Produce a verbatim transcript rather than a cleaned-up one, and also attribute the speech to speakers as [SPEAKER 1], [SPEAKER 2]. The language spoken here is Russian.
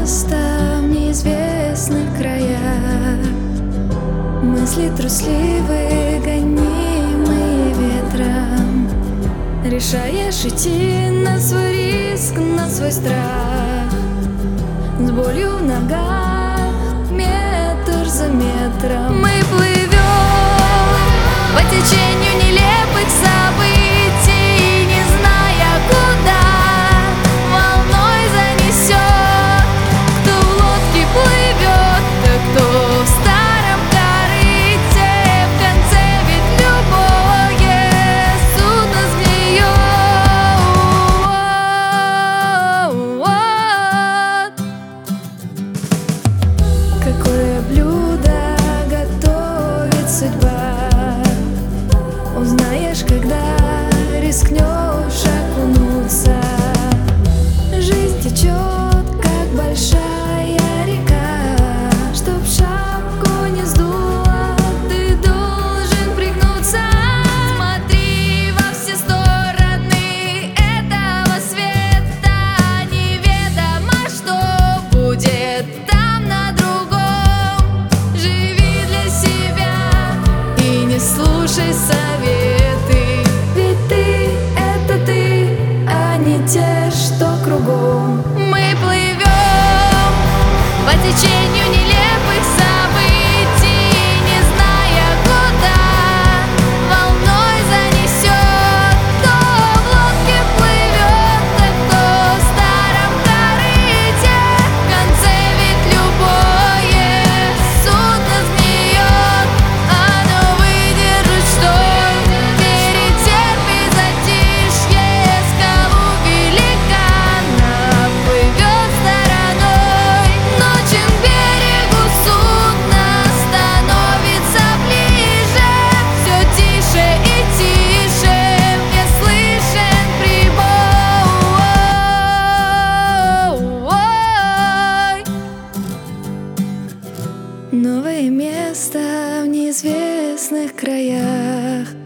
[SPEAKER 1] место в неизвестных краях. Мысли трусливые, гонимые ветром. Решаешь идти на свой риск, на свой страх, с болью в ногах, метр за метром. Мы плывем по течению нелепых событий, не зная, куда волной занесет. Кто в лодке плывет, а кто в старом корыте. В конце ведь любое судно сгниет. Какое блюдо готовит судьба, узнаешь, когда рискнешь окунуться. Жизнь течет, как большая река, чтоб шапку не сдуло, ты должен пригнуться. Смотри во все стороны этого света, неведомо, что будет там на другом. Живи для себя и не слушай советы, ведь ты — это ты, а не те, что кругом. Мы плывем по течению нелепых событий, не зная, куда волной занесет. Кто в лодке плывет, а кто в старом корыте. В конце ведь любое судно сгниет. Оно выдержит шторм, перетерпит затишье. Скалу великана плывет стороной. Ночью к берегу судно становится ближе. Все тише и тише мне слышен прибой. Новое место в неизвестных краях.